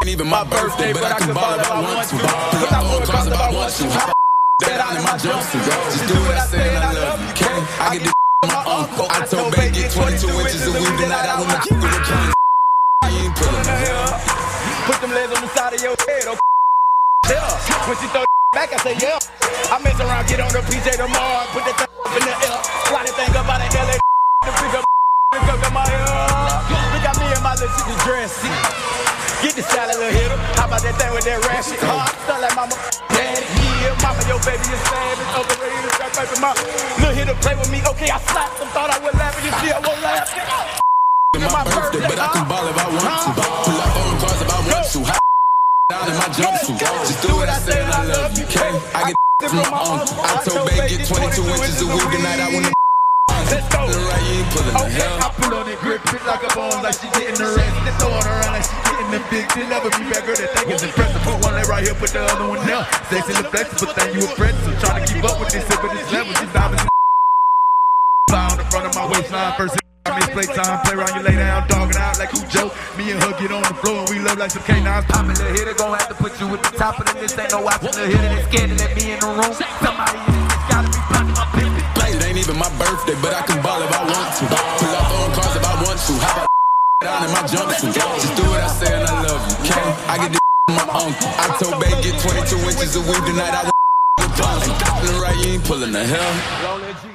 Ain't even my birthday, but I can ball if I want to. Pull up on cars if I want to. Hop that out in my jumpsuit. Just do what I say and I love you. Okay? I get this from my uncle. I told Bay get 22 inches of weed tonight. I wanna keep it with King. I ain't pulling the hell. Put them legs on the side of your head, okay? Yeah. When she throw back, I say yeah. I mess around, get on the PJ tomorrow, put that up in the air. Fly that thing up out of LA. Pick up to my hair. Look at me and my little shit dress. Get the salad, little hitter. How about that thing with that rash shit? Stunt like mama, daddy, yeah. Mama, your baby is savage. Overrated, strap paper, my little hitter play with me. Okay, I slapped them, thought I would laugh, and you see I won't laugh. My birthday, but I can ball if I want to. Pull up on cars if I want to. Hop down in my jumpsuit. Just do what I say and I love you. Okay? I get from my uncle. I told Bay get 22 inches of weed tonight. I wanna. Let's go. Okay, I pull on it, grip it like a bone, like she getting the rest. Then throw it around like she getting the big. She'll never be back, girl. That thing is impressive. Put one leg right here, put the other one there. Sexy and flexible thing, you impressive. Trying to keep up with this shit, but this level, these diamonds on the front of my waistline. First, I miss playtime, play around, you lay down, dogging out like who Joe. Me and her get on the floor and we love like some canines. Poppin' the hitter, gon' have to put you at the top of the list. Ain't no watching the hitter, they scared to let me in the room. Somebody in this gotta be blocking my pimpin'. It ain't even my birthday, but I can ball if I want to. Pull up on cars if I want to. How about down in my jumpsuit? Just do what I say and I love you. Okay? I get this from my uncle. I told Bay get 22 inches of weed tonight. I want to. Right, you ain't pulling the hell.